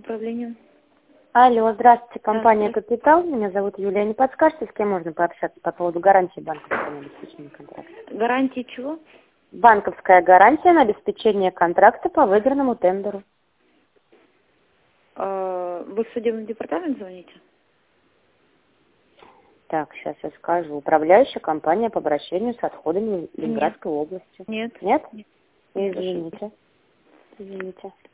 Управление. Алло, здравствуйте, компания «Капитал». Меня зовут Юлия. Не подскажете, с кем можно пообщаться по поводу гарантии банковской на обеспечение контракта? Гарантии чего? Банковская гарантия на обеспечение контракта по выигранному тендеру. Вы в судебный департамент звоните? Так, сейчас я скажу. Управляющая компания по обращению с отходами Ленинградской области. Нет. Нет? Нет. Извините. Извините.